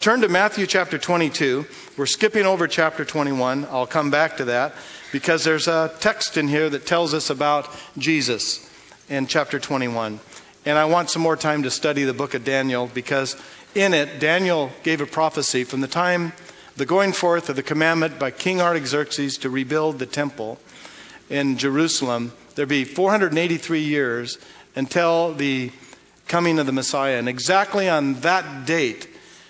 Turn to Matthew chapter 22. We're skipping over chapter 21. I'll come back to that because there's a text in here that tells us about Jesus in chapter 21. And I want some more time to study the book of Daniel because in it, Daniel gave a prophecy from the time the going forth of the commandment by King Artaxerxes to rebuild the temple in Jerusalem. There'd be 483 years until the coming of the Messiah. And exactly on that date,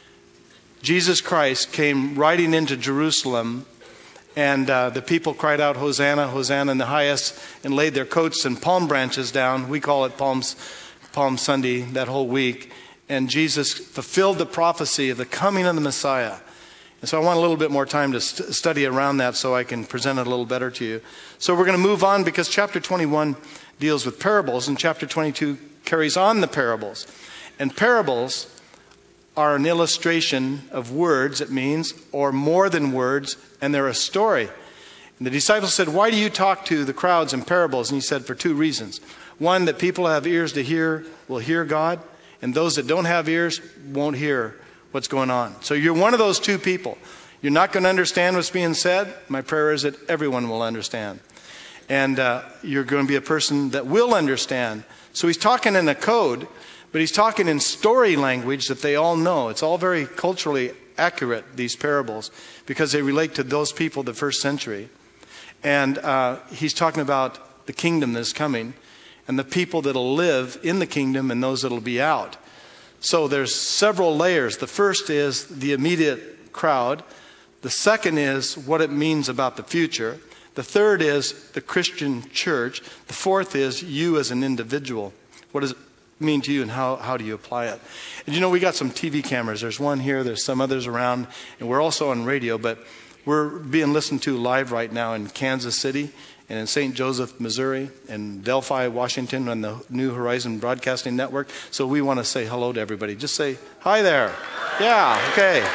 Jesus Christ came riding into Jerusalem, and the people cried out, "Hosanna, Hosanna in the highest," and laid their coats and palm branches down. We call it Palm Sunday, that whole week. And Jesus fulfilled the prophecy of the coming of the Messiah. And so I want a little bit more time to study around that so I can present it a little better to you. So we're going to move on because chapter 21 deals with parables, and chapter 22 carries on the parables. And parables are an illustration of words, it means, or more than words, and they're a story. And the disciples said, "Why do you talk to the crowds in parables?" And he said, for two reasons. One, that people have ears to hear will hear God, and those that don't have ears won't hear what's going on. So you're one of those two people. You're not going to understand what's being said. My prayer is that everyone will understand. And you're going to be a person that will understand. So he's talking in a code, but he's talking in story language that they all know. It's all very culturally accurate, these parables, because they relate to those people of the first century. And he's talking about the kingdom that's coming and the people that'll live in the kingdom and those that'll be out. So there's several layers. The first is the immediate crowd. The second is what it means about the future. The third is the Christian church. The fourth is you as an individual. What does it mean to you and how do you apply it? And you know, we got some TV cameras. There's one here, there's some others around, and we're also on radio, but we're being listened to live right now in Kansas City and in St. Joseph, Missouri, and Delphi, Washington, on the New Horizon Broadcasting Network. So we want to say hello to everybody. Just say, "Hi there." Yeah, okay.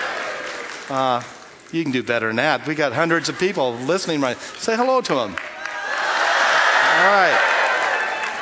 You can do better than that. We got hundreds of people listening right. Say hello to them. All right.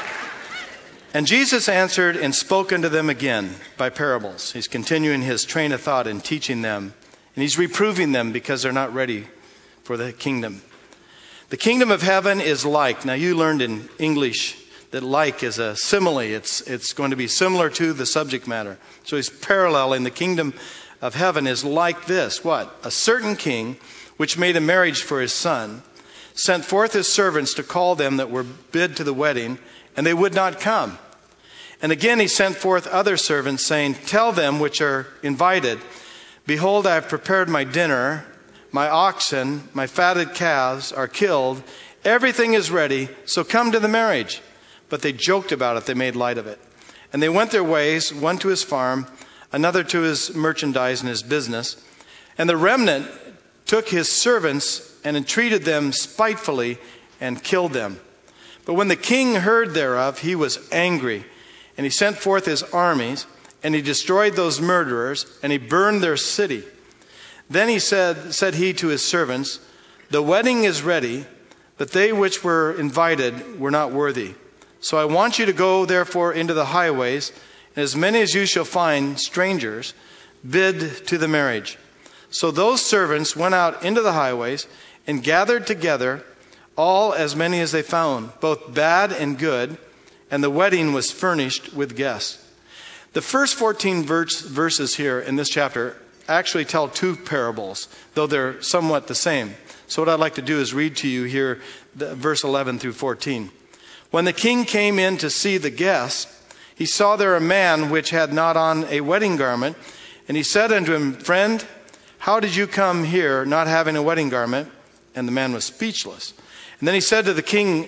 And Jesus answered and spoke unto them again by parables. He's continuing his train of thought and teaching them. And he's reproving them because they're not ready for the kingdom. The kingdom of heaven is like. Now you learned in English that like is a simile. It's going to be similar to the subject matter. So he's paralleling the kingdom of heaven is like this. What? A certain king, which made a marriage for his son, sent forth his servants to call them that were bid to the wedding, and they would not come. And again he sent forth other servants, saying, "Tell them which are invited, behold, I have prepared my dinner. My oxen, my fatted calves are killed. Everything is ready, so come to the marriage." But they joked about it. They made light of it. And they went their ways, one to his farm, another to his merchandise and his business. And the remnant took his servants and entreated them spitefully and killed them. But when the king heard thereof, he was angry. And he sent forth his armies, and he destroyed those murderers, and he burned their city. Then he said he to his servants, "The wedding is ready, but they which were invited were not worthy. So I want you to go therefore into the highways, and as many as you shall find, strangers, bid to the marriage." So those servants went out into the highways and gathered together all as many as they found, both bad and good, and the wedding was furnished with guests. The first 14 verses here in this chapter actually tell two parables, though they're somewhat the same. So what I'd like to do is read to you here verse 11 through 14. When the king came in to see the guests, he saw there a man which had not on a wedding garment, and he said unto him, "Friend, how did you come here not having a wedding garment?" And the man was speechless. And then he said to the king,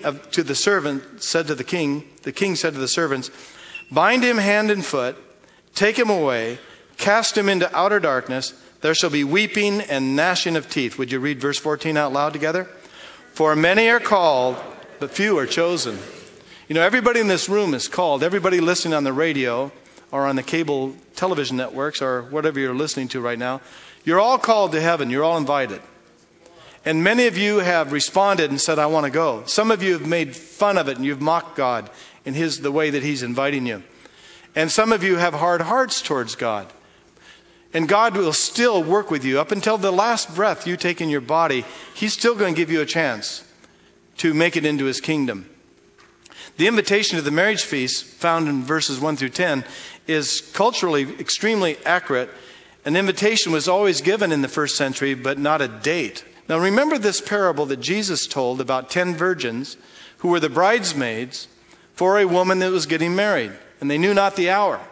the king said to the servants, "Bind him hand and foot, take him away, cast him into outer darkness. There shall be weeping and gnashing of teeth." Would you read verse 14 out loud together? "For many are called, but few are chosen." You know, everybody in this room is called. Everybody listening on the radio or on the cable television networks or whatever you're listening to right now, you're all called to heaven. You're all invited. And many of you have responded and said, "I want to go." Some of you have made fun of it and you've mocked God in the way that he's inviting you. And some of you have hard hearts towards God. And God will still work with you up until the last breath you take in your body. He's still going to give you a chance to make it into his kingdom. The invitation to the marriage feast, found in verses 1 through 10, is culturally extremely accurate. An invitation was always given in the first century, but not a date. Now remember this parable that Jesus told about 10 virgins who were the bridesmaids for a woman that was getting married, and they knew not the hour.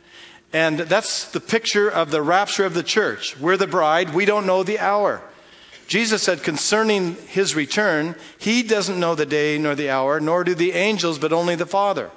And that's the picture of the rapture of the church. We're the bride, we don't know the hour. Jesus said concerning his return, he doesn't know the day nor the hour, nor do the angels, but only the Father.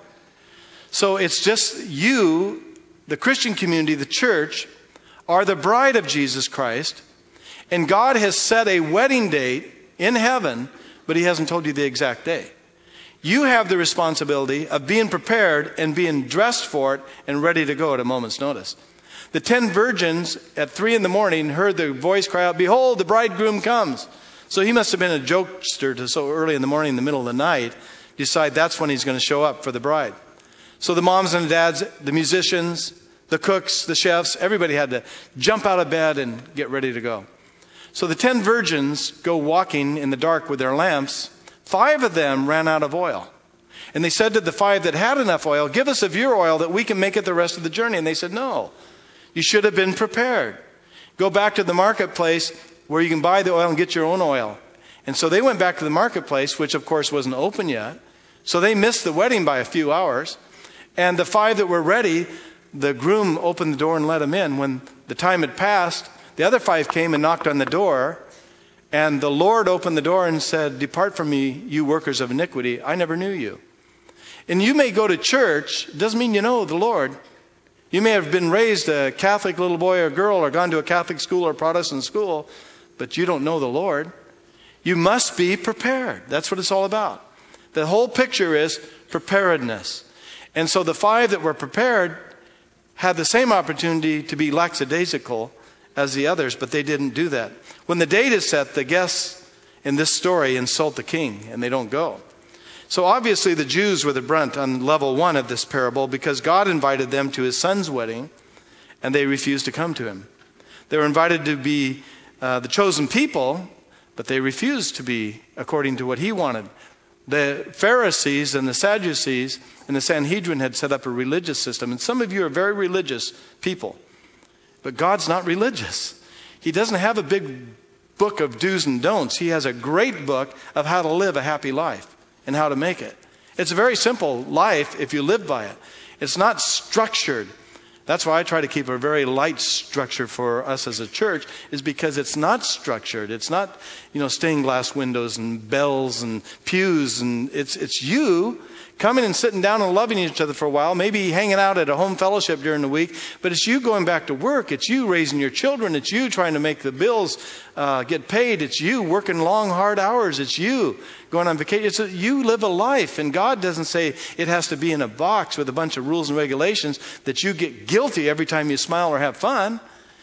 So it's just you, the Christian community, the church, are the bride of Jesus Christ. And God has set a wedding date in heaven, but he hasn't told you the exact day. You have the responsibility of being prepared and being dressed for it and ready to go at a moment's notice. The 10 virgins at 3 a.m. heard the voice cry out, "Behold, the bridegroom comes." So he must have been a jokester to so early in the morning, in the middle of the night, decide that's when he's going to show up for the bride. So the moms and the dads, the musicians, the cooks, the chefs, everybody had to jump out of bed and get ready to go. So the 10 virgins go walking in the dark with their lamps. 5 of them ran out of oil. And they said to the 5 that had enough oil, "Give us of your oil that we can make it the rest of the journey." And they said, "No, you should have been prepared. Go back to the marketplace where you can buy the oil and get your own oil." And so they went back to the marketplace, which of course wasn't open yet. So they missed the wedding by a few hours. And the 5 that were ready, the groom opened the door and let them in. When the time had passed, the other 5 came and knocked on the door. And the Lord opened the door and said, "Depart from me, you workers of iniquity. I never knew you." And you may go to church. It doesn't mean you know the Lord. You may have been raised a Catholic little boy or girl or gone to a Catholic school or Protestant school, but you don't know the Lord. You must be prepared. That's what it's all about. The whole picture is preparedness. And so the 5 that were prepared had the same opportunity to be lackadaisical as the others, but they didn't do that. When the date is set, the guests in this story insult the king, and they don't go. So obviously the Jews were the brunt on level 1 of this parable, because God invited them to his son's wedding, and they refused to come to him. They were invited to be the chosen people, but they refused to be according to what he wanted. The Pharisees and the Sadducees and the Sanhedrin had set up a religious system, and some of you are very religious people. But God's not religious. He doesn't have a big book of do's and don'ts. He has a great book of how to live a happy life and how to make it. It's a very simple life if you live by it. It's not structured. That's why I try to keep a very light structure for us as a church, is because it's not structured. It's not, stained glass windows and bells and pews. And it's you coming and sitting down and loving each other for a while, maybe hanging out at a home fellowship during the week, but it's you going back to work. It's you raising your children. It's you trying to make the bills get paid. It's you working long, hard hours. It's you going on vacation. You live a life, and God doesn't say it has to be in a box with a bunch of rules and regulations that you get guilty every time you smile or have fun.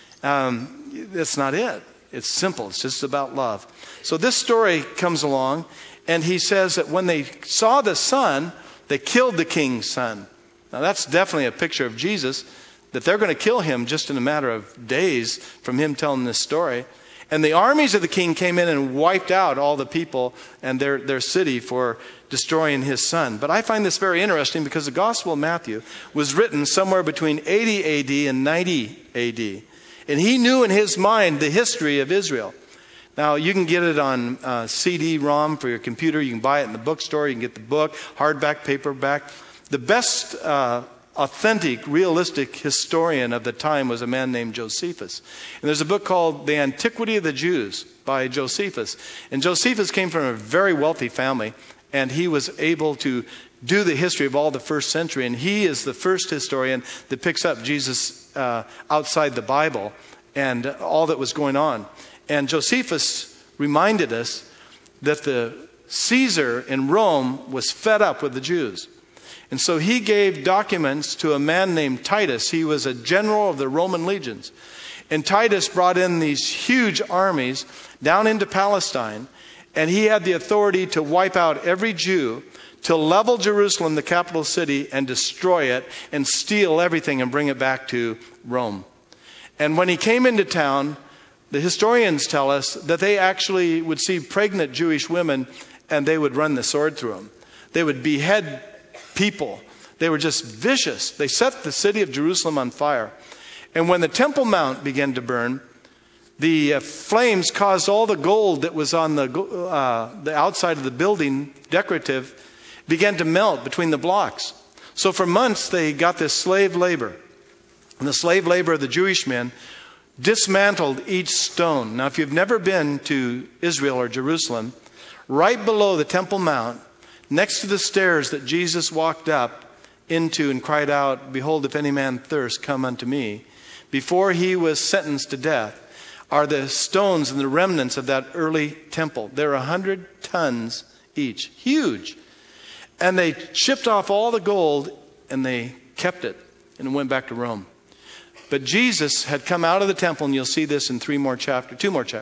That's not it. It's simple. It's just about love. So this story comes along, and he says that when they saw the son, they killed the king's son. Now that's definitely a picture of Jesus, that they're going to kill him just in a matter of days from him telling this story. And the armies of the king came in and wiped out all the people and their city for destroying his son. But I find this very interesting because the Gospel of Matthew was written somewhere between 80 AD and 90 AD. And he knew in his mind the history of Israel. Now, you can get it on CD-ROM for your computer. You can buy it in the bookstore. You can get the book, hardback, paperback. The best authentic, realistic historian of the time was a man named Josephus. And there's a book called The Antiquity of the Jews by Josephus. And Josephus came from a very wealthy family, and he was able to do the history of all the first century. And he is the first historian that picks up Jesus outside the Bible and all that was going on. And Josephus reminded us that the Caesar in Rome was fed up with the Jews. And so he gave documents to a man named Titus. He was a general of the Roman legions. And Titus brought in these huge armies down into Palestine. And he had the authority to wipe out every Jew, to level Jerusalem, the capital city, and destroy it and steal everything and bring it back to Rome. And when he came into town, the historians tell us that they actually would see pregnant Jewish women and they would run the sword through them. They would behead people. They were just vicious. They set the city of Jerusalem on fire. And when the Temple Mount began to burn, the flames caused all the gold that was on the outside of the building, decorative, began to melt between the blocks. So for months they got this slave labor. And the slave labor of the Jewish men dismantled each stone. Now if you've never been to Israel or Jerusalem, right below the Temple Mount, next to the stairs that Jesus walked up into and cried out, "Behold, if any man thirst, come unto me," before he was sentenced to death, are the stones and the remnants of that early temple. They're 100 tons each. Huge. And they chipped off all the gold and they kept it and went back to Rome. But Jesus had come out of the temple, and you'll see this in one more chapter,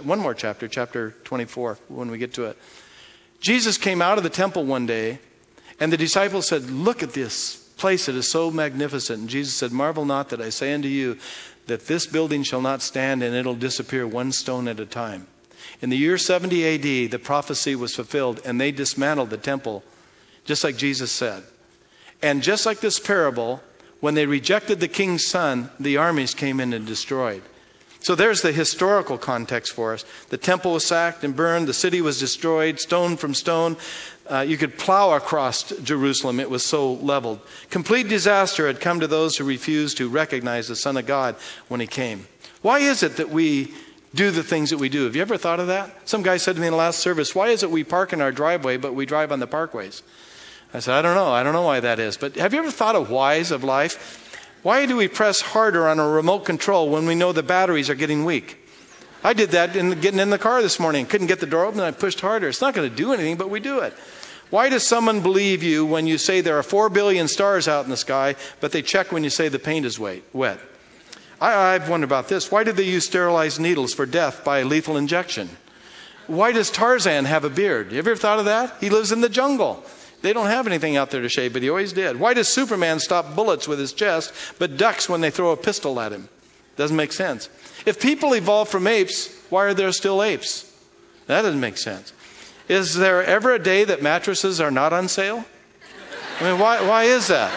chapter 24, when we get to it. Jesus came out of the temple one day, and the disciples said, "Look at this place, it is so magnificent." And Jesus said, "Marvel not that I say unto you that this building shall not stand, and it'll disappear one stone at a time." In the year 70 AD, the prophecy was fulfilled, and they dismantled the temple, just like Jesus said. And just like this parable, when they rejected the king's son, the armies came in and destroyed. So there's the historical context for us. The temple was sacked and burned. The city was destroyed, stone from stone. You could plow across Jerusalem. It was so leveled. Complete disaster had come to those who refused to recognize the Son of God when he came. Why is it that we do the things that we do? Have you ever thought of that? Some guy said to me in the last service, "Why is it we park in our driveway, but we drive on the parkways?" I said, I don't know. I don't know why that is. But have you ever thought of whys of life? Why do we press harder on a remote control when we know the batteries are getting weak? I did that in getting in the car this morning. Couldn't get the door open, and I pushed harder. It's not going to do anything, but we do it. Why does someone believe you when you say there are 4 billion stars out in the sky, but they check when you say the paint is wet? I've wondered about this. Why did they use sterilized needles for death by lethal injection? Why does Tarzan have a beard? Have you ever thought of that? He lives in the jungle. They don't have anything out there to shave, but he always did. Why does Superman stop bullets with his chest, but ducks when they throw a pistol at him? Doesn't make sense. If people evolved from apes, why are there still apes? That doesn't make sense. Is there ever a day that mattresses are not on sale? I mean, why is that?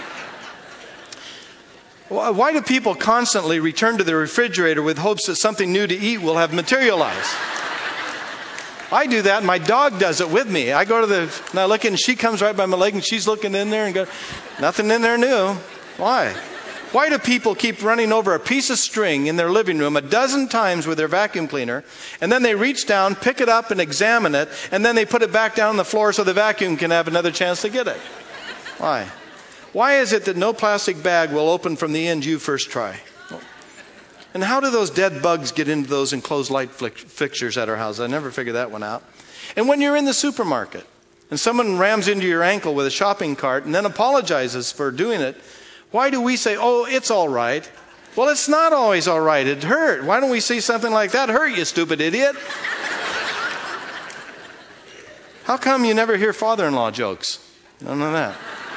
Why do people constantly return to the refrigerator with hopes that something new to eat will have materialized? I do that, and my dog does it with me. I go to and I look, and she comes right by my leg, and she's looking in there and goes, "Nothing in there new." Why? Why do people keep running over a piece of string in their living room 12 times with their vacuum cleaner, and then they reach down, pick it up, and examine it, and then they put it back down on the floor so the vacuum can have another chance to get it? Why? Why is it that no plastic bag will open from the end you first try? And how do those dead bugs get into those enclosed light fixtures at our house? I never figured that one out. And when you're in the supermarket and someone rams into your ankle with a shopping cart and then apologizes for doing it, why do we say, "Oh, it's all right"? Well, it's not always all right. It hurt. Why don't we say something like that? "Hurt, you stupid idiot." How come you never hear father-in-law jokes? I don't know that.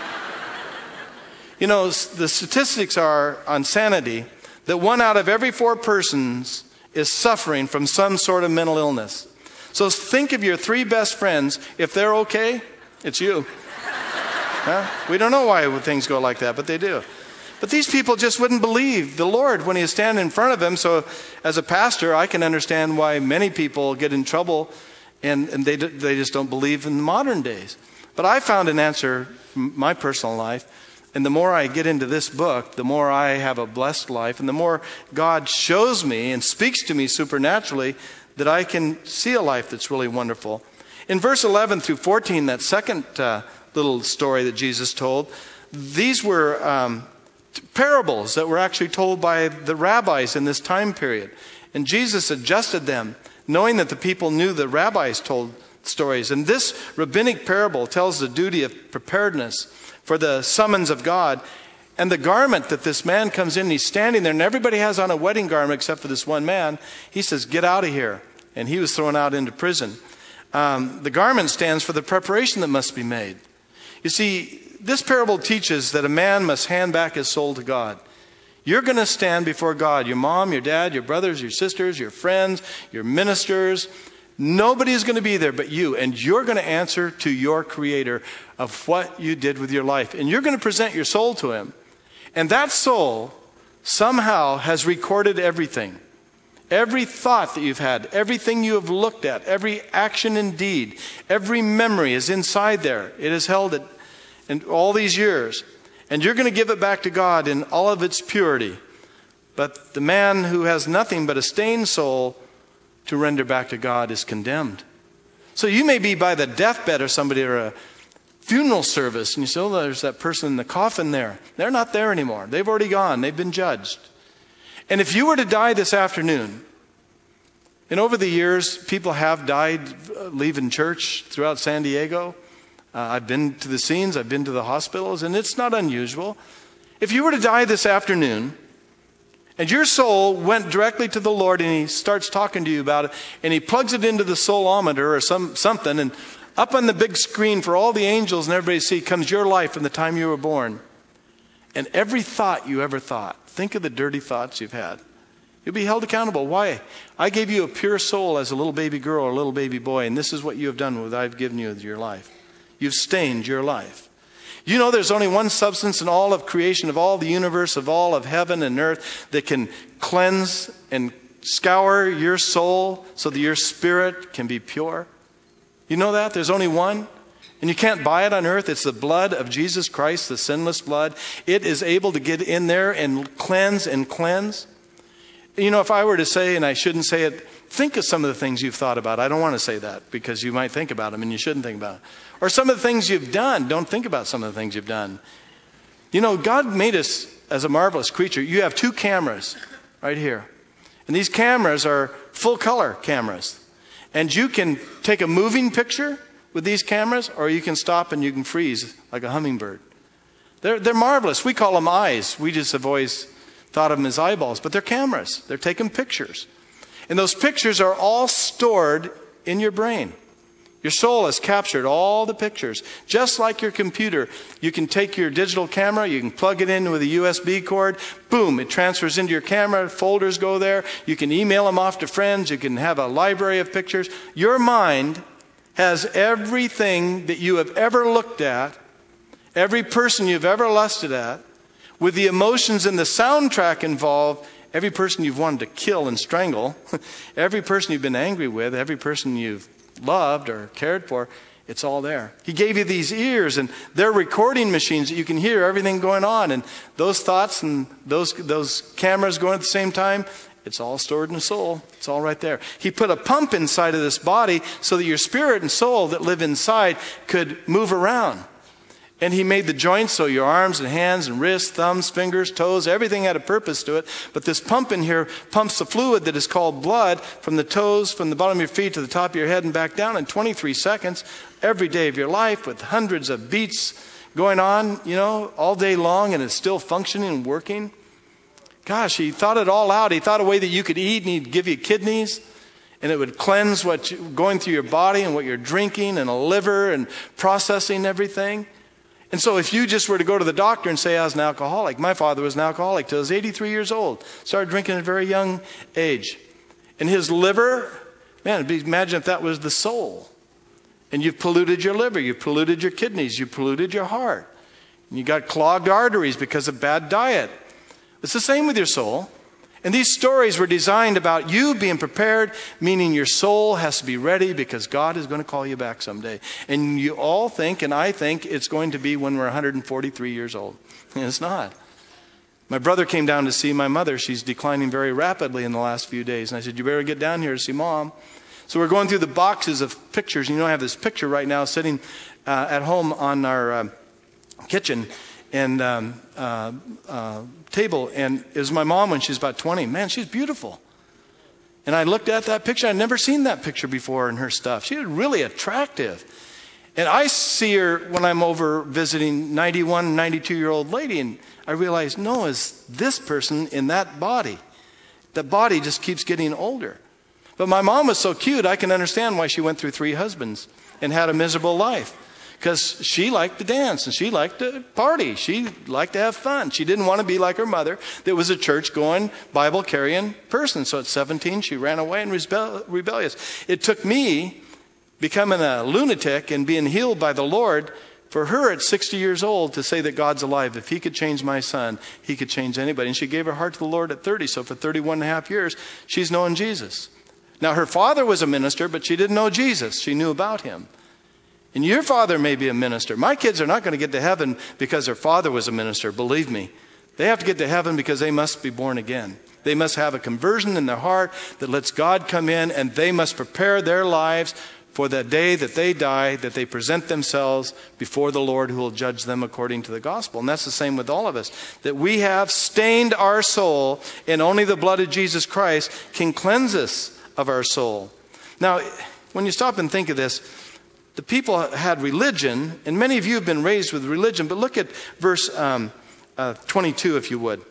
You know, the statistics are on sanity that 1 out of every 4 persons is suffering from some sort of mental illness. So think of your 3 best friends. If they're okay, it's you. Huh? We don't know why things go like that, but they do. But these people just wouldn't believe the Lord when he was standing in front of them. So as a pastor, I can understand why many people get in trouble and they just don't believe in the modern days. But I found an answer in my personal life. And the more I get into this book, the more I have a blessed life, and the more God shows me and speaks to me supernaturally that I can see a life that's really wonderful. In verse 11 through 14, that second little story that Jesus told, these were parables that were actually told by the rabbis in this time period. And Jesus adjusted them, knowing that the people knew the rabbis told stories. And this rabbinic parable tells the duty of preparedness for the summons of God. And the garment that this man comes in, he's standing there, and everybody has on a wedding garment except for this one man. He says, "Get out of here." And he was thrown out into prison. The garment stands for the preparation that must be made. You see, this parable teaches that a man must hand back his soul to God. You're going to stand before God. Your mom, your dad, your brothers, your sisters, your friends, your ministers. Nobody's going to be there but you. And you're going to answer to your Creator of what you did with your life. And you're going to present your soul to Him. And that soul somehow has recorded everything. Every thought that you've had, everything you have looked at, every action and deed, every memory is inside there. It has held it in all these years. And you're going to give it back to God in all of its purity. But the man who has nothing but a stained soul to render back to God is condemned. So you may be by the deathbed of somebody or a funeral service, and you say, oh, there's that person in the coffin there. They're not there anymore. They've already gone. They've been judged. And if you were to die this afternoon, and over the years, people have died leaving church throughout San Diego. I've been to the scenes, I've been to the hospitals, and it's not unusual. If you were to die this afternoon, and your soul went directly to the Lord, and He starts talking to you about it, and He plugs it into the soulometer or something, and up on the big screen for all the angels and everybody to see comes your life from the time you were born. And every thought you ever thought, think of the dirty thoughts you've had. You'll be held accountable. Why? I gave you a pure soul as a little baby girl or a little baby boy, and this is what you have done with what I've given you with your life. You've stained your life. You know there's only one substance in all of creation, of all the universe, of all of heaven and earth that can cleanse and scour your soul so that your spirit can be pure. You know that? There's only one. And you can't buy it on earth. It's the blood of Jesus Christ, the sinless blood. It is able to get in there and cleanse and cleanse. You know, if I were to say, and I shouldn't say it, think of some of the things you've thought about. I don't want to say that because you might think about them and you shouldn't think about it. Or some of the things you've done. Don't think about some of the things you've done. You know, God made us as a marvelous creature. You have 2 cameras right here. And these cameras are full color cameras. And you can take a moving picture with these cameras, or you can stop and you can freeze like a hummingbird. They're marvelous. We call them eyes. We just have always thought of them as eyeballs, but they're cameras. They're taking pictures. And those pictures are all stored in your brain. Your soul has captured all the pictures. Just like your computer, you can take your digital camera, you can plug it in with a USB cord, boom, it transfers into your camera, folders go there, you can email them off to friends, you can have a library of pictures. Your mind has everything that you have ever looked at, every person you've ever lusted at, with the emotions and the soundtrack involved, every person you've wanted to kill and strangle, every person you've been angry with, every person you've loved or cared for, it's all there. He gave you these ears, and they're recording machines that you can hear everything going on, and those thoughts and those cameras going at the same time, it's all stored in the soul. It's all right there. He put a pump inside of this body so that your spirit and soul that live inside could move around. And He made the joints so your arms and hands and wrists, thumbs, fingers, toes, everything had a purpose to it. But this pump in here pumps the fluid that is called blood from the toes, from the bottom of your feet to the top of your head and back down in 23 seconds every day of your life with hundreds of beats going on, you know, all day long, and it's still functioning and working. Gosh, He thought it all out. He thought a way that you could eat, and He'd give you kidneys, and it would cleanse what's going through your body and what you're drinking, and a liver and processing everything. And so if you just were to go to the doctor and say I was an alcoholic, my father was an alcoholic till he was 83 years old, started drinking at a very young age. And his liver, man, imagine if that was the soul. And you've polluted your liver, you've polluted your kidneys, you've polluted your heart. And you got clogged arteries because of bad diet. It's the same with your soul. And these stories were designed about you being prepared, meaning your soul has to be ready because God is going to call you back someday. And you all think, and I think, it's going to be when we're 143 years old. And it's not. My brother came down to see my mother. She's declining very rapidly in the last few days. And I said, you better get down here to see Mom. So we're going through the boxes of pictures. You know, I have this picture right now sitting at home on our kitchen and table, and it was my mom when she was about 20. Man, she's beautiful. And I looked at that picture. I'd never seen that picture before in her stuff. She was really attractive. And I see her when I'm over visiting 91, 92-year-old lady, and I realize, no, it's this person in that body. The body just keeps getting older. But my mom was so cute, I can understand why she went through 3 husbands and had a miserable life. because she liked to dance and she liked to party. She liked to have fun. She didn't want to be like her mother that was a church-going, Bible-carrying person. So at 17, she ran away and was rebellious. It took me becoming a lunatic and being healed by the Lord for her at 60 years old to say that God's alive. If he could change my son, he could change anybody. And she gave her heart to the Lord at 30. So for 31 and a half years, she's known Jesus. Now, her father was a minister, but she didn't know Jesus. She knew about him. And your father may be a minister. My kids are not going to get to heaven because their father was a minister, believe me. They have to get to heaven because they must be born again. They must have a conversion in their heart that lets God come in, and they must prepare their lives for the day that they die, that they present themselves before the Lord who will judge them according to the gospel. And that's the same with all of us, that we have stained our soul, and only the blood of Jesus Christ can cleanse us of our soul. Now, when you stop and think of this, the people had religion, and many of you have been raised with religion, but look at verse 22, if you would.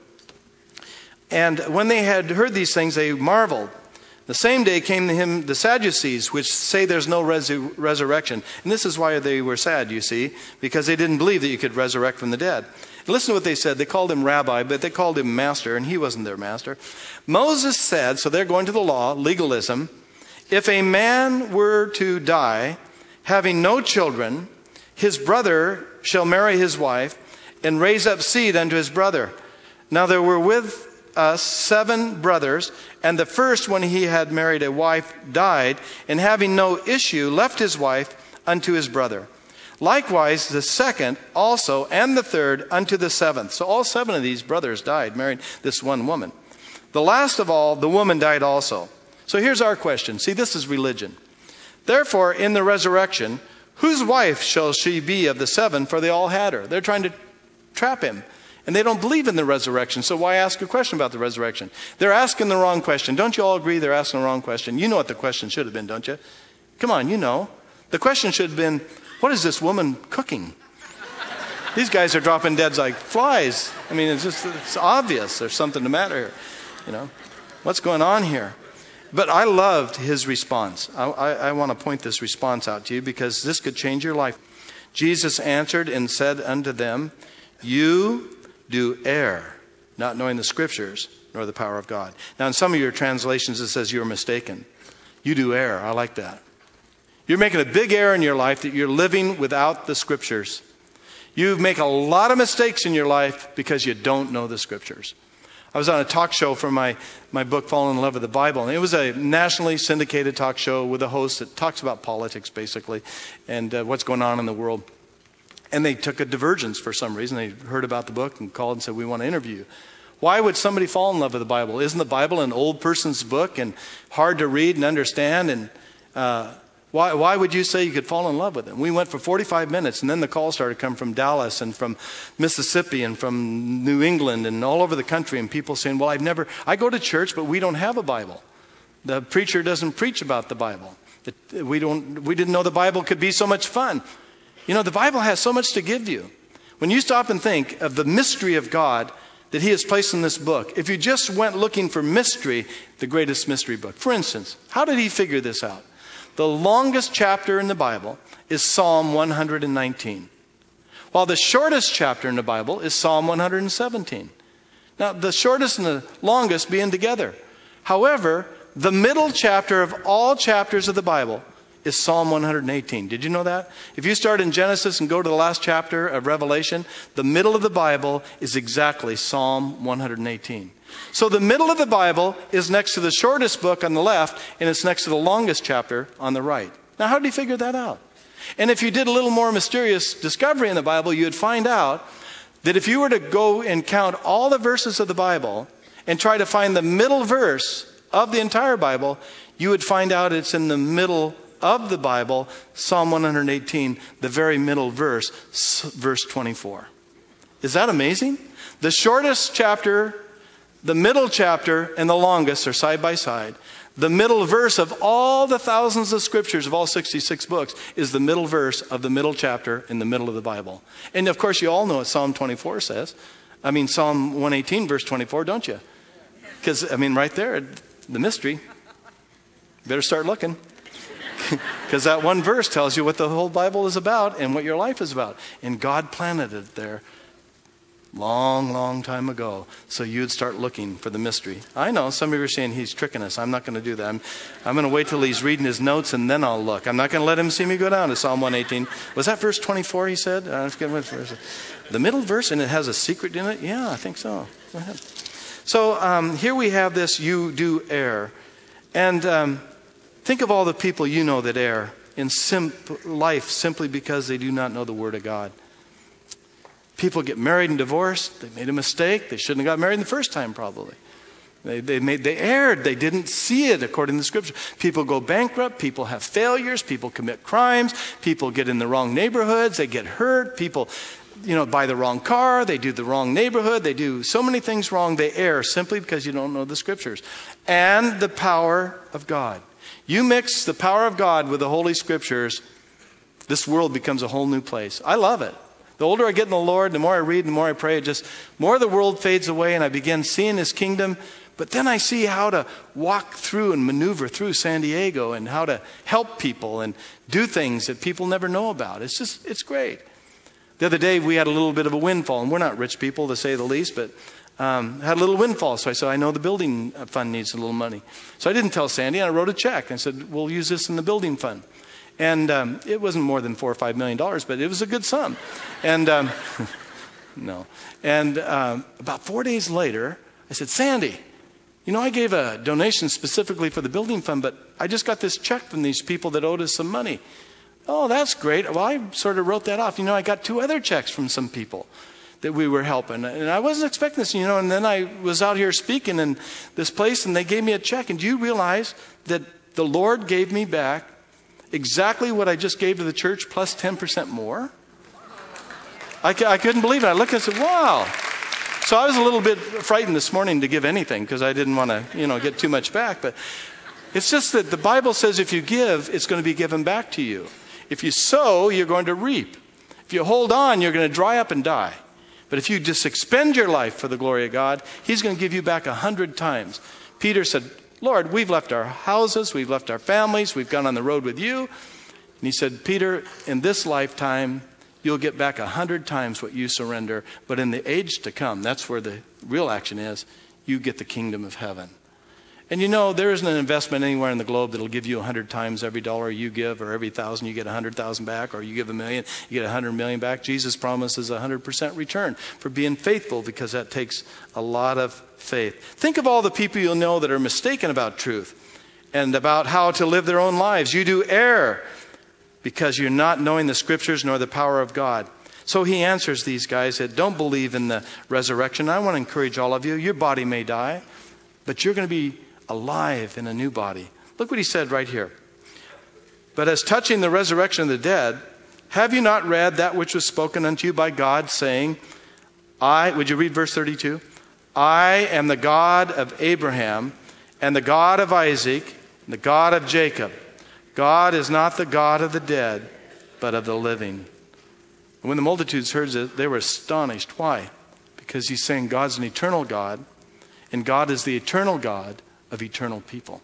And when they had heard these things, they marveled. The same day came to him the Sadducees, which say there's no resurrection. And this is why they were sad, you see, because they didn't believe that you could resurrect from the dead. And listen to what they said. They called him rabbi, but they called him master, and he wasn't their master. Moses said, so they're going to the law, legalism, if a man were to die, having no children, his brother shall marry his wife and raise up seed unto his brother. Now there were with us 7 brothers, and the first, when he had married a wife, died, and having no issue, left his wife unto his brother. Likewise, the second also, and the third unto the 7th. So all 7 of these brothers died, married this one woman. The last of all, the woman died also. So here's our question. See, this is religion. Therefore, in the resurrection, whose wife shall she be of the 7? For they all had her. They're trying to trap him. And they don't believe in the resurrection, so why ask a question about the resurrection? They're asking the wrong question. Don't you all agree they're asking the wrong question? You know what the question should have been, don't you? Come on, you know. The question should have been, what is this woman cooking? These guys are dropping dead like flies. I mean, it's obvious there's something the matter here. You know, what's going on here? But I loved his response. I want to point this response out to you because this could change your life. Jesus answered and said unto them, you do err, not knowing the scriptures nor the power of God. Now, in some of your translations, it says you're mistaken. You do err. I like that. You're making a big error in your life that you're living without the scriptures. You make a lot of mistakes in your life because you don't know the scriptures. I was on a talk show for my book, Falling in Love with the Bible. And it was a nationally syndicated talk show with a host that talks about politics, basically, and what's going on in the world. And they took a divergence for some reason. They heard about the book and called and said, we want to interview you. Why would somebody fall in love with the Bible? Isn't the Bible an old person's book and hard to read and understand? And why would you say you could fall in love with it? We went for 45 minutes, and then the calls started to come from Dallas and from Mississippi and from New England and all over the country, and people saying, well, I go to church, but we don't have a Bible. The preacher doesn't preach about the Bible. We didn't know the Bible could be so much fun. You know, the Bible has so much to give you. When you stop and think of the mystery of God that he has placed in this book, if you just went looking for mystery, the greatest mystery book. For instance, how did he figure this out? The longest chapter in the Bible is Psalm 119, while the shortest chapter in the Bible is Psalm 117. Now, the shortest and the longest being together. However, the middle chapter of all chapters of the Bible is Psalm 118. Did you know that? If you start in Genesis and go to the last chapter of Revelation, the middle of the Bible is exactly Psalm 118. So the middle of the Bible is next to the shortest book on the left, and it's next to the longest chapter on the right. Now, how did he figure that out? And if you did a little more mysterious discovery in the Bible, you'd find out that if you were to go and count all the verses of the Bible and try to find the middle verse of the entire Bible, you would find out it's in the middle of the Bible, Psalm 118, the very middle verse, verse 24. Is that amazing? The shortest chapter, the middle chapter, and the longest are side by side. The middle verse of all the thousands of scriptures of all 66 books is the middle verse of the middle chapter in the middle of the Bible. And of course, you all know what Psalm 24 says. Psalm 118, verse 24, don't you? Because, right there, the mystery. Better start looking. Because that one verse tells you what the whole Bible is about and what your life is about. And God planted it there long, long time ago, so you'd start looking for the mystery. I know some of you are saying he's tricking us. I'm not going to do that. I'm going to wait till he's reading his notes and then I'll look. I'm not going to let him see me go down to Psalm 118. Was that verse 24 he said? I forget what verse. The middle verse, and it has a secret in it? Yeah, I think so. Go ahead. So here we have this, you do err. And think of all the people you know that err in life simply because they do not know the Word of God. People get married and divorced. They made a mistake. They shouldn't have got married the first time probably. They erred. They didn't see it according to the Scripture. People go bankrupt. People have failures. People commit crimes. People get in the wrong neighborhoods. They get hurt. People, buy the wrong car. They do the wrong neighborhood. They do so many things wrong. They err simply because you don't know the Scriptures. And the power of God. You mix the power of God with the Holy Scriptures, this world becomes a whole new place. I love it. The older I get in the Lord, the more I read, the more I pray, more of the world fades away and I begin seeing His kingdom. But then I see how to walk through and maneuver through San Diego and how to help people and do things that people never know about. It's great. The other day we had a little bit of a windfall, and we're not rich people to say the least, but had a little windfall. So I said, I know the building fund needs a little money. So I didn't tell Sandy, and I wrote a check. I said, we'll use this in the building fund. And it wasn't more than $4 or $5 million, but it was a good sum. And no. And about 4 days later, I said, Sandy, I gave a donation specifically for the building fund, but I just got this check from these people that owed us some money. Oh, that's great. Well, I sort of wrote that off. I got 2 other checks from some people that we were helping. And I wasn't expecting this, and then I was out here speaking in this place, and they gave me a check. And do you realize that the Lord gave me back exactly what I just gave to the church plus 10% more? I couldn't believe it. I looked and said, wow. So I was a little bit frightened this morning to give anything because I didn't want to, get too much back. But it's just that the Bible says if you give, it's going to be given back to you. If you sow, you're going to reap. If you hold on, you're going to dry up and die. But if you just expend your life for the glory of God, He's going to give you back 100 times. Peter said, Lord, we've left our houses, we've left our families, we've gone on the road with you. And He said, Peter, in this lifetime, you'll get back 100 times what you surrender. But in the age to come, that's where the real action is, you get the kingdom of heaven. And there isn't an investment anywhere in the globe that'll give you 100 times every dollar you give, or every 1,000 you get 100,000 back, or you give $1 million, you get 100 million back. Jesus promises 100% return for being faithful, because that takes a lot of faith. Think of all the people you'll know that are mistaken about truth and about how to live their own lives. You do err because you're not knowing the Scriptures nor the power of God. So He answers these guys that don't believe in the resurrection. I want to encourage all of you. Your body may die, but you're going to be alive in a new body. Look what He said right here. But as touching the resurrection of the dead, have you not read that which was spoken unto you by God, saying, would you read verse 32? I am the God of Abraham and the God of Isaac and the God of Jacob. God is not the God of the dead, but of the living. And when the multitudes heard it, they were astonished. Why? Because He's saying God's an eternal God, and God is the eternal God of eternal people.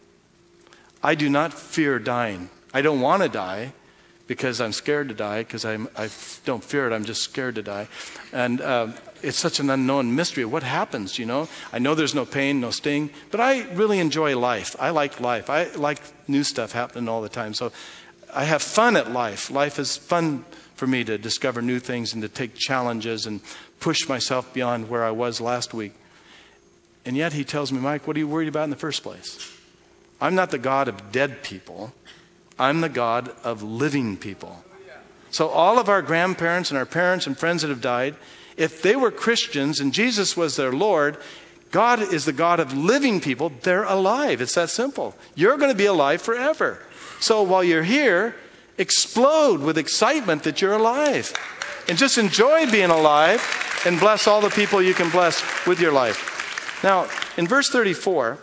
I do not fear dying. I don't want to die because I'm scared to die, because I don't fear it. I'm just scared to die. And it's such an unknown mystery. What happens, I know there's no pain, no sting, but I really enjoy life. I like life. I like new stuff happening all the time. So I have fun at life. Life is fun for me to discover new things and to take challenges and push myself beyond where I was last week. And yet He tells me, Mike, what are you worried about in the first place? I'm not the God of dead people. I'm the God of living people. So all of our grandparents and our parents and friends that have died, if they were Christians and Jesus was their Lord, God is the God of living people. They're alive. It's that simple. You're going to be alive forever. So while you're here, explode with excitement that you're alive. And just enjoy being alive and bless all the people you can bless with your life. Now, in verse 34,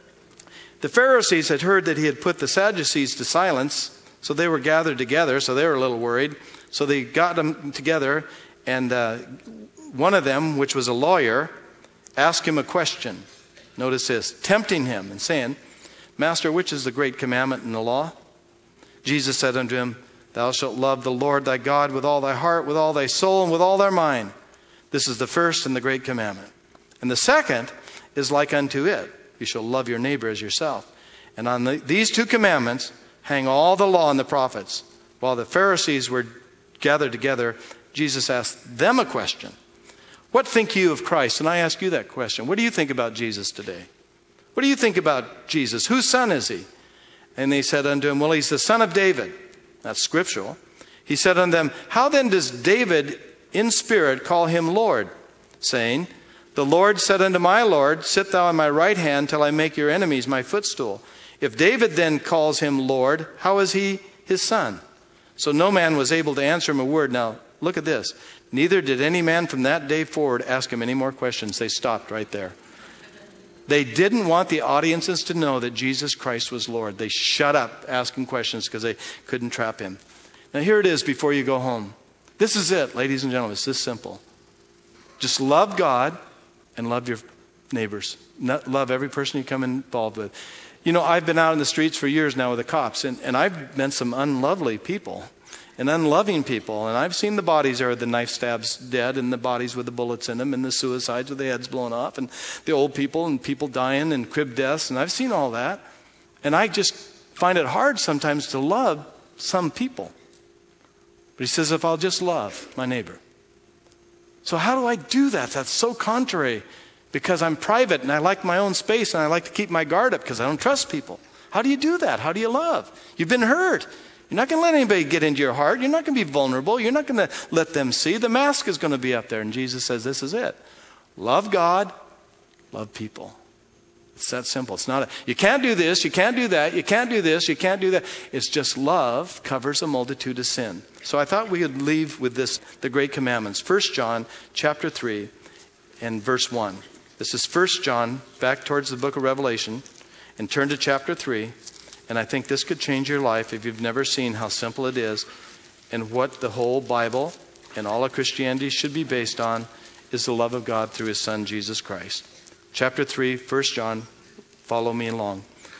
the Pharisees had heard that He had put the Sadducees to silence, so they were gathered together, so they were a little worried. So they got them together, and one of them, which was a lawyer, asked Him a question. Notice this, tempting Him and saying, Master, which is the great commandment in the law? Jesus said unto him, Thou shalt love the Lord thy God with all thy heart, with all thy soul, and with all thy mind. This is the first and the great commandment. And the second is like unto it. You shall love your neighbor as yourself. And on these two commandments hang all the law and the prophets. While the Pharisees were gathered together, Jesus asked them a question. What think you of Christ? And I ask you that question. What do you think about Jesus today? What do you think about Jesus? Whose son is he? And they said unto him, Well, he's the son of David. That's scriptural. He said unto them, How then does David in spirit call him Lord, saying, The Lord said unto my Lord, Sit thou on my right hand till I make your enemies my footstool. If David then calls him Lord, how is he his son? So no man was able to answer him a word. Now, look at this. Neither did any man from that day forward ask him any more questions. They stopped right there. They didn't want the audiences to know that Jesus Christ was Lord. They shut up asking questions because they couldn't trap him. Now here it is before you go home. This is it, ladies and gentlemen. It's this simple. Just love God and love your neighbors. Love every person you come involved with. You know, I've been out in the streets for years now with the cops, and I've met some unlovely people and unloving people. And I've seen the bodies or the knife stabs dead, and the bodies with the bullets in them, and the suicides with the heads blown off, and the old people and people dying and crib deaths. And I've seen all that. And I just find it hard sometimes to love some people. But he says, if I'll just love my neighbor. So how do I do that? That's so contrary, because I'm private and I like my own space and I like to keep my guard up because I don't trust people. How do you do that? How do you love? You've been hurt. You're not going to let anybody get into your heart. You're not going to be vulnerable. You're not going to let them see. The mask is going to be up there. And Jesus says, this is it. Love God, love people. It's that simple. It's not you can't do this, you can't do that, you can't do this, you can't do that. It's just love covers a multitude of sin. So I thought we would leave with this, the great commandments. 1 John chapter 3 and verse 1. This is 1 John, back towards the book of Revelation, and turn to chapter 3. And I think this could change your life if you've never seen how simple it is, and what the whole Bible and all of Christianity should be based on is the love of God through his son, Jesus Christ. Chapter 3, 1 John, follow me along.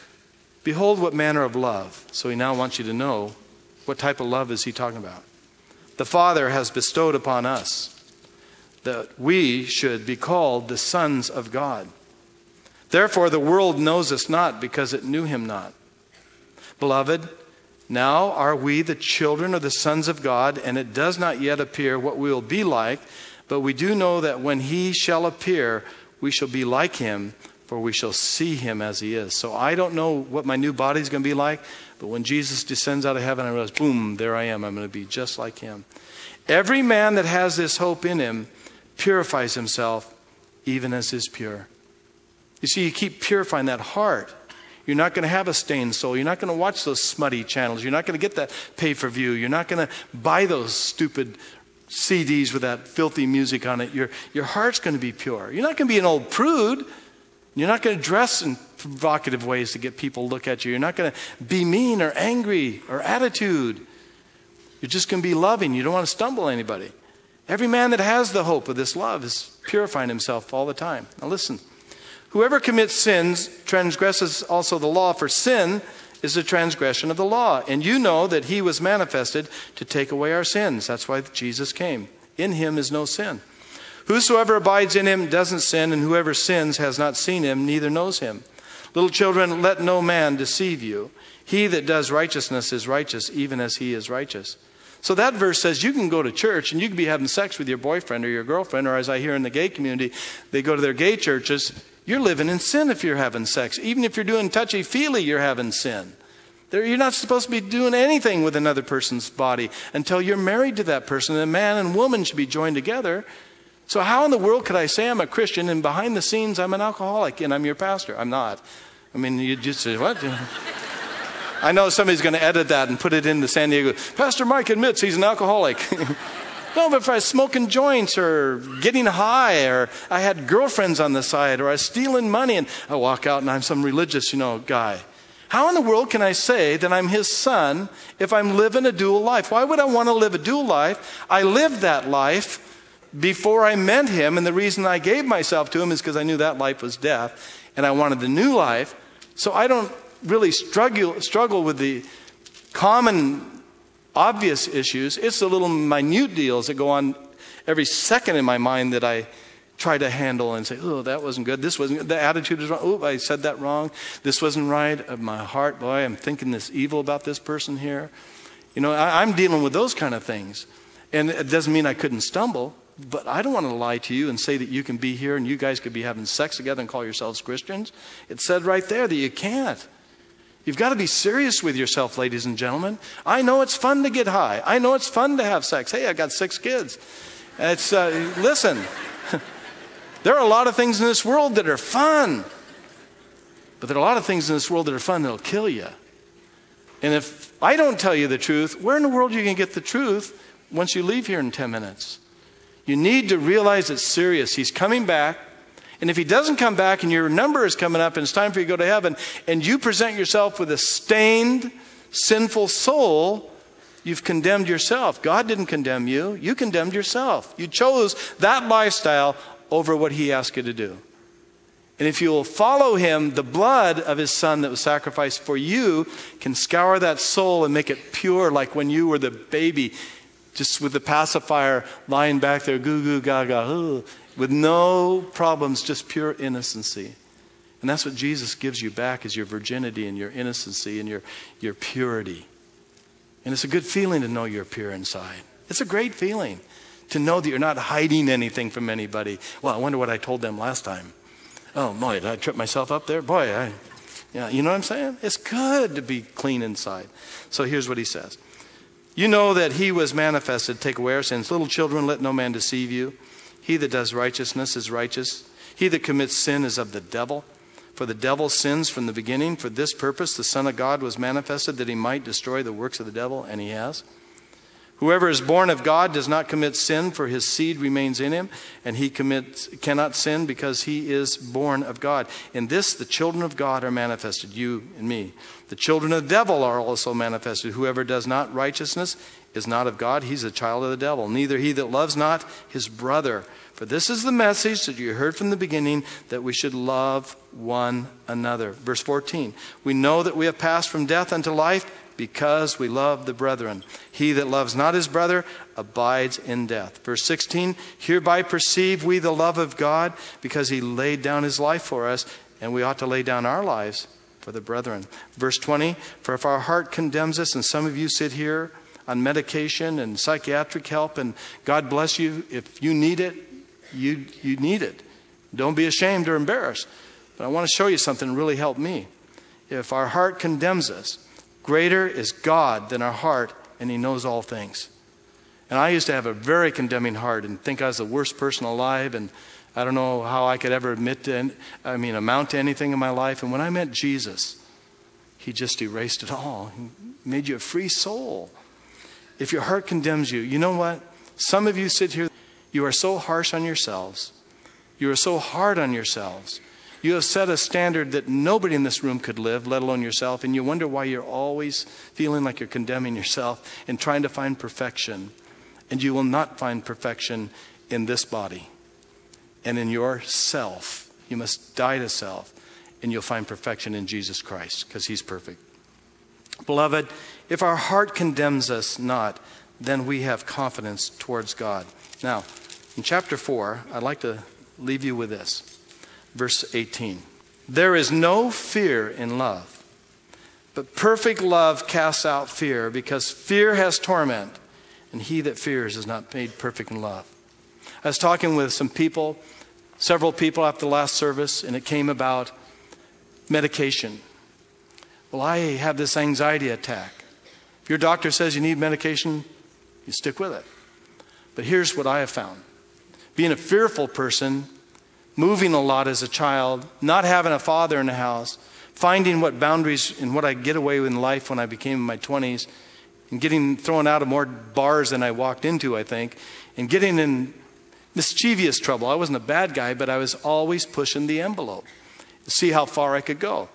Behold what manner of love. So he now wants you to know what type of love is he talking about. The Father has bestowed upon us that we should be called the sons of God. Therefore the world knows us not because it knew him not. Beloved, now are we the children of the sons of God, and it does not yet appear what we will be like, but we do know that when he shall appear, we shall be like him, for we shall see him as he is. So I don't know what my new body is going to be like, but when Jesus descends out of heaven, I realize, boom, there I am. I'm going to be just like him. Every man that has this hope in him purifies himself even as is pure. You see, you keep purifying that heart. You're not going to have a stained soul. You're not going to watch those smutty channels. You're not going to get that pay-per-view. You're not going to buy those stupid CDs with that filthy music on it. Your heart's going to be pure. You're not going to be an old prude. You're not going to dress in provocative ways to get people to look at you. You're not going to be mean or angry or attitude. You're just going to be loving. You don't want to stumble anybody. Every man that has the hope of this love is purifying himself all the time. Now listen. Whoever commits sins transgresses also the law, for sin is the transgression of the law. And you know that he was manifested to take away our sins. That's why Jesus came. In him is no sin. Whosoever abides in him doesn't sin, and whoever sins has not seen him, neither knows him. Little children, let no man deceive you. He that does righteousness is righteous, even as he is righteous. So that verse says you can go to church and you can be having sex with your boyfriend or your girlfriend, or as I hear in the gay community, they go to their gay churches. You're living in sin if you're having sex. Even if you're doing touchy-feely, you're having sin. You're not supposed to be doing anything with another person's body until you're married to that person. And a man and woman should be joined together. So how in the world could I say I'm a Christian and behind the scenes I'm an alcoholic and I'm your pastor? I'm not. I mean, you just say, what? I know somebody's going to edit that and put it into San Diego. Pastor Mike admits he's an alcoholic. No, but if I was smoking joints or getting high, or I had girlfriends on the side, or I was stealing money, and I walk out and I'm some religious, guy. How in the world can I say that I'm his son if I'm living a dual life? Why would I want to live a dual life? I lived that life before I met him, and the reason I gave myself to him is because I knew that life was death, and I wanted the new life. So I don't really struggle with the common, obvious issues. It's the little minute deals that go on every second in my mind that I try to handle and say, oh, that wasn't good. This wasn't good. The attitude is wrong. Oh, I said that wrong. This wasn't right. My heart, boy, I'm thinking this evil about this person here. You know, I'm dealing with those kind of things. And it doesn't mean I couldn't stumble, but I don't want to lie to you and say that you can be here and you guys could be having sex together and call yourselves Christians. It said right there that you can't. You've got to be serious with yourself, ladies and gentlemen. I know it's fun to get high. I know it's fun to have sex. Hey, I got 6 kids. It's listen, there are a lot of things in this world that are fun. But there are a lot of things in this world that are fun that'll kill you. And if I don't tell you the truth, where in the world are you going to get the truth once you leave here in 10 minutes? You need to realize it's serious. He's coming back. And if he doesn't come back and your number is coming up and it's time for you to go to heaven and you present yourself with a stained, sinful soul, you've condemned yourself. God didn't condemn you. You condemned yourself. You chose that lifestyle over what he asked you to do. And if you will follow him, the blood of his son that was sacrificed for you can scour that soul and make it pure like when you were the baby, just with the pacifier lying back there, goo goo gaga, with no problems, just pure innocency. And that's what Jesus gives you back, is your virginity and your innocency and your purity. And it's a good feeling to know you're pure inside. It's a great feeling to know that you're not hiding anything from anybody. Well, I wonder what I told them last time. Oh, boy, did I trip myself up there? Boy, you know what I'm saying? It's good to be clean inside. So here's what he says. You know that he was manifested to take away our sins. Little children, let no man deceive you. He that does righteousness is righteous. He that commits sin is of the devil. For the devil sins from the beginning. For this purpose the Son of God was manifested, that he might destroy the works of the devil, and he has. Whoever is born of God does not commit sin, for his seed remains in him, and he cannot sin because he is born of God. In this the children of God are manifested, you and me. The children of the devil are also manifested. Whoever does not righteousness is not of God. He's a child of the devil. Neither he that loves not his brother. For this is the message that you heard from the beginning, that we should love one another. Verse 14. We know that we have passed from death unto life, because we love the brethren. He that loves not his brother abides in death. Verse 16, hereby perceive we the love of God, because he laid down his life for us, and we ought to lay down our lives for the brethren. Verse 20, for if our heart condemns us, and some of you sit here on medication and psychiatric help, and God bless you, if you need it, you need it. Don't be ashamed or embarrassed. But I want to show you something that really helped me. If our heart condemns us, greater is God than our heart, and he knows all things. And I used to have a very condemning heart and think I was the worst person alive, and I don't know how I could ever amount to anything in my life. And when I met Jesus, he just erased it all. He made you a free soul. If your heart condemns you, you know what? Some of you sit here, you are so harsh on yourselves. You are so hard on yourselves. You have set a standard that nobody in this room could live, let alone yourself, and you wonder why you're always feeling like you're condemning yourself and trying to find perfection. And you will not find perfection in this body and in yourself. You must die to self, and you'll find perfection in Jesus Christ, because he's perfect. Beloved, if our heart condemns us not, then we have confidence towards God. Now, in chapter 4, I'd like to leave you with this. Verse 18, there is no fear in love, but perfect love casts out fear, because fear has torment, and he that fears is not made perfect in love. I was talking with several people after the last service, and it came about medication. Well, I have this anxiety attack. If your doctor says you need medication, you stick with it. But here's what I have found. Being a fearful person, moving a lot as a child, not having a father in the house, finding what boundaries and what I get away with in life when I became in my 20s, and getting thrown out of more bars than I walked into, I think, and getting in mischievous trouble. I wasn't a bad guy, but I was always pushing the envelope to see how far I could go.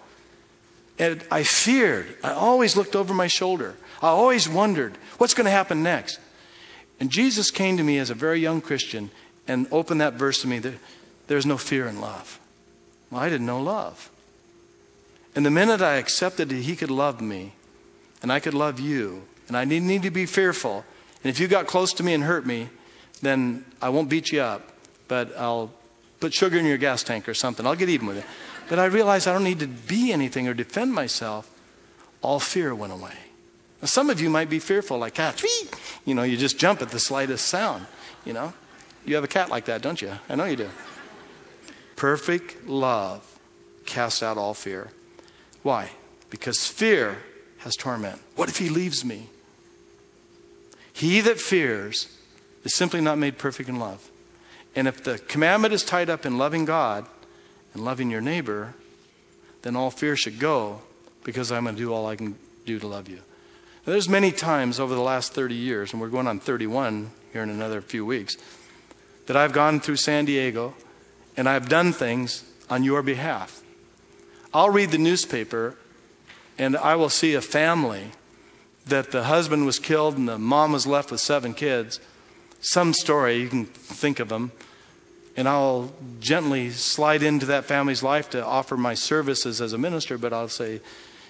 And I feared. I always looked over my shoulder. I always wondered, what's going to happen next? And Jesus came to me as a very young Christian and opened that verse to me, that there's no fear in love. Well, I didn't know love. And the minute I accepted that he could love me, and I could love you, and I need to be fearful. And if you got close to me and hurt me, then I won't beat you up, but I'll put sugar in your gas tank or something. I'll get even with it. But I realized I don't need to be anything or defend myself. All fear went away. Now, some of you might be fearful like cats. You know, you just jump at the slightest sound, you know. You have a cat like that, don't you? I know you do. Perfect love casts out all fear. Why? Because fear has torment. What if he leaves me? He that fears is simply not made perfect in love. And if the commandment is tied up in loving God and loving your neighbor, then all fear should go, because I'm going to do all I can do to love you. Now, there's many times over the last 30 years, and we're going on 31 here in another few weeks, that I've gone through San Diego and I've done things on your behalf. I'll read the newspaper and I will see a family that the husband was killed and the mom was left with 7 kids. Some story, you can think of them. And I'll gently slide into that family's life to offer my services as a minister, but I'll say,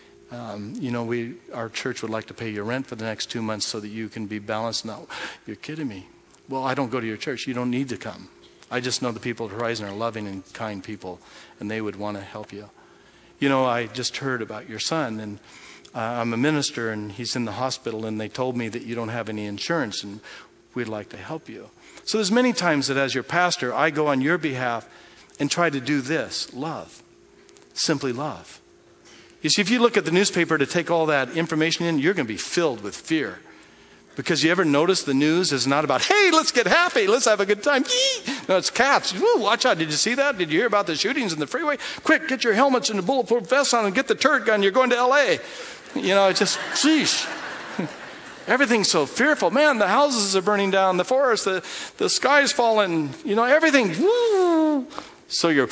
our church would like to pay your rent for the next 2 months so that you can be balanced. No, you're kidding me. Well, I don't go to your church. You don't need to come. I just know the people at Horizon are loving and kind people, and they would want to help you. You know, I just heard about your son, and I'm a minister, and he's in the hospital, and they told me that you don't have any insurance, and we'd like to help you. So there's many times that as your pastor, I go on your behalf and try to do this, love. Simply love. You see, if you look at the newspaper to take all that information in, you're going to be filled with fear. Because you ever notice the news is not about, hey, let's get happy, let's have a good time. Yee! No, it's cats. Ooh, watch out. Did you see that? Did you hear about the shootings in the freeway? Quick, get your helmets and the bulletproof vests on and get the turret gun. You're going to L.A. You know, it's just, sheesh. Everything's so fearful. Man, the houses are burning down, the forest, the sky's falling, you know, everything. Woo! So you're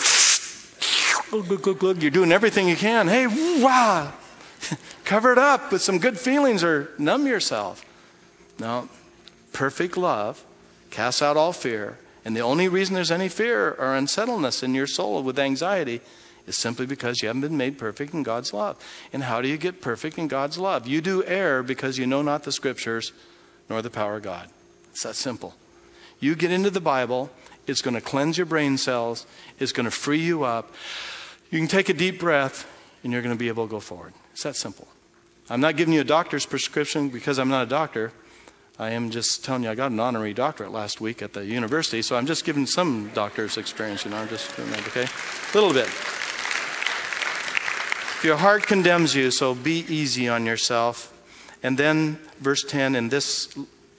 doing everything you can. Hey, wow. Cover it up with some good feelings or numb yourself. No, perfect love casts out all fear. And the only reason there's any fear or unsettledness in your soul with anxiety is simply because you haven't been made perfect in God's love. And how do you get perfect in God's love? You do err because you know not the scriptures nor the power of God. It's that simple. You get into the Bible, it's going to cleanse your brain cells, it's going to free you up. You can take a deep breath and you're going to be able to go forward. It's that simple. I'm not giving you a doctor's prescription because I'm not a doctor. I am just telling you I got an honorary doctorate last week at the university, so I'm just giving some doctor's experience, you know, I'm just doing that, okay? A little bit. Your heart condemns you, so be easy on yourself. And then verse 10, in this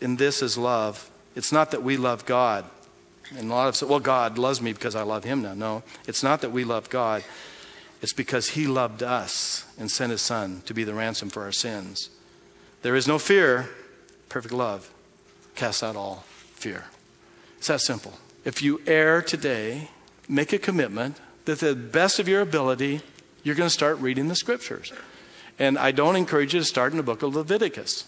is love. It's not that we love God. And a lot of say, well, God loves me because I love him now. No, it's not that we love God. It's because he loved us and sent his son to be the ransom for our sins. There is no fear. Perfect love casts out all fear. It's that simple. If you err today, make a commitment that to the best of your ability, you're going to start reading the scriptures. And I don't encourage you to start in the book of Leviticus,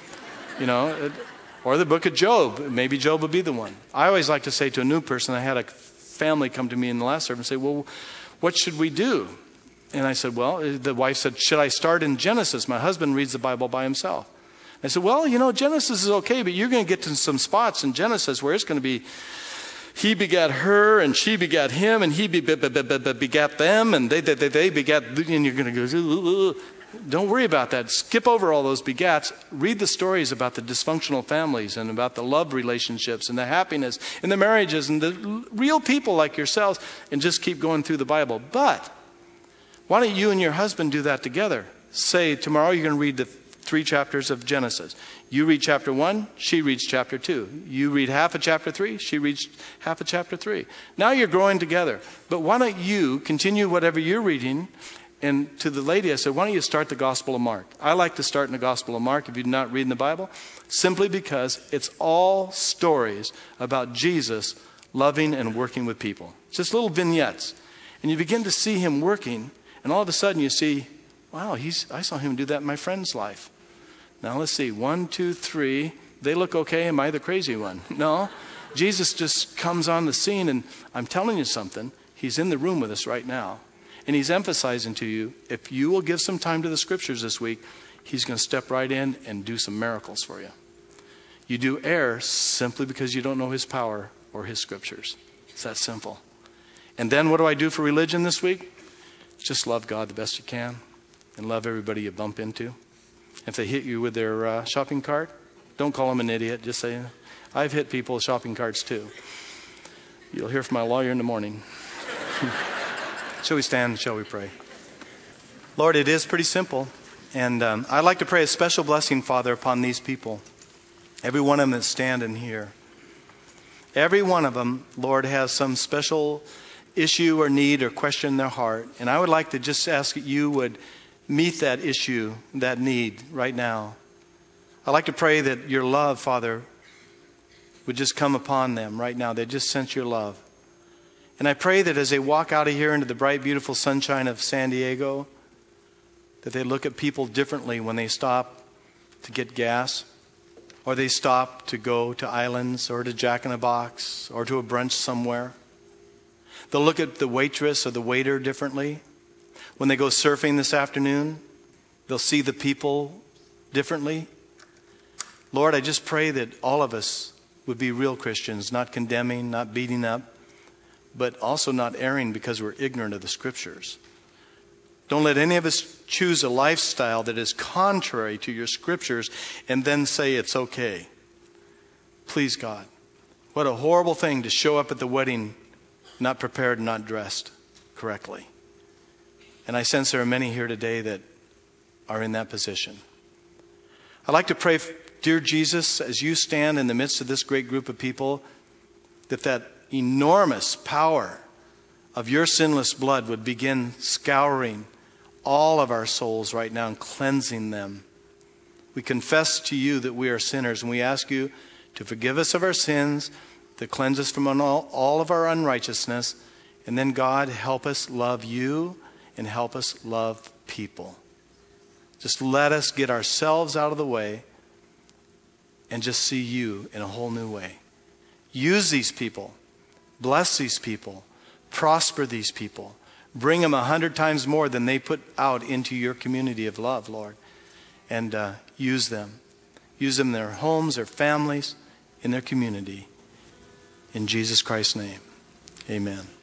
you know, or the book of Job. Maybe Job would be the one. I always like to say to a new person, I had a family come to me in the last service and say, well, what should we do? And I said, well, the wife said, should I start in Genesis? My husband reads the Bible by himself. I said, well, you know, Genesis is okay, but you're going to get to some spots in Genesis where it's going to be he begat her and she begat him and he begat them and they begat, and you're going to go, don't worry about that. Skip over all those begats. Read the stories about the dysfunctional families and about the love relationships and the happiness and the marriages and the real people like yourselves, and just keep going through the Bible. But why don't you and your husband do that together? Say, tomorrow you're going to read the 3 chapters of Genesis. You read chapter 1, she reads chapter 2. You read half of chapter 3, she reads half of chapter 3. Now you're growing together. But why don't you continue whatever you're reading? And to the lady, I said, why don't you start the Gospel of Mark? I like to start in the Gospel of Mark if you're not reading the Bible, simply because it's all stories about Jesus loving and working with people. Just little vignettes. And you begin to see him working, and all of a sudden you see, wow, I saw him do that in my friend's life. Now let's see, 1, 2, 3. They look okay. Am I the crazy one? No. Jesus just comes on the scene, and I'm telling you something. He's in the room with us right now. And he's emphasizing to you, if you will give some time to the scriptures this week, he's going to step right in and do some miracles for you. You do err simply because you don't know his power or his scriptures. It's that simple. And then what do I do for religion this week? Just love God the best you can and love everybody you bump into. If they hit you with their shopping cart, don't call them an idiot. Just say, I've hit people with shopping carts too. You'll hear from my lawyer in the morning. Shall we stand? Shall we pray? Lord, it is pretty simple. And I'd like to pray a special blessing, Father, upon these people. Every one of them that's standing here. Every one of them, Lord, has some special issue or need or question in their heart. And I would like to just ask that you would meet that issue, that need right now. I'd like to pray that your love, Father, would just come upon them right now. They just sense your love. And I pray that as they walk out of here into the bright, beautiful sunshine of San Diego, that they look at people differently when they stop to get gas, or they stop to go to Islands or to Jack in the Box or to a brunch somewhere. They'll look at the waitress or the waiter differently. When they go surfing this afternoon, they'll see the people differently. Lord, I just pray that all of us would be real Christians, not condemning, not beating up, but also not erring because we're ignorant of the scriptures. Don't let any of us choose a lifestyle that is contrary to your scriptures and then say it's okay. Please, God. What a horrible thing to show up at the wedding not prepared and not dressed correctly. And I sense there are many here today that are in that position. I'd like to pray, dear Jesus, as you stand in the midst of this great group of people, that enormous power of your sinless blood would begin scouring all of our souls right now and cleansing them. We confess to you that we are sinners, and we ask you to forgive us of our sins, to cleanse us from all of our unrighteousness, and then, God, help us love you and help us love people. Just let us get ourselves out of the way and just see you in a whole new way. Use these people. Bless these people. Prosper these people. Bring them 100 times more than they put out into your community of love, Lord. And use them. Use them in their homes, their families, in their community. In Jesus Christ's name, amen.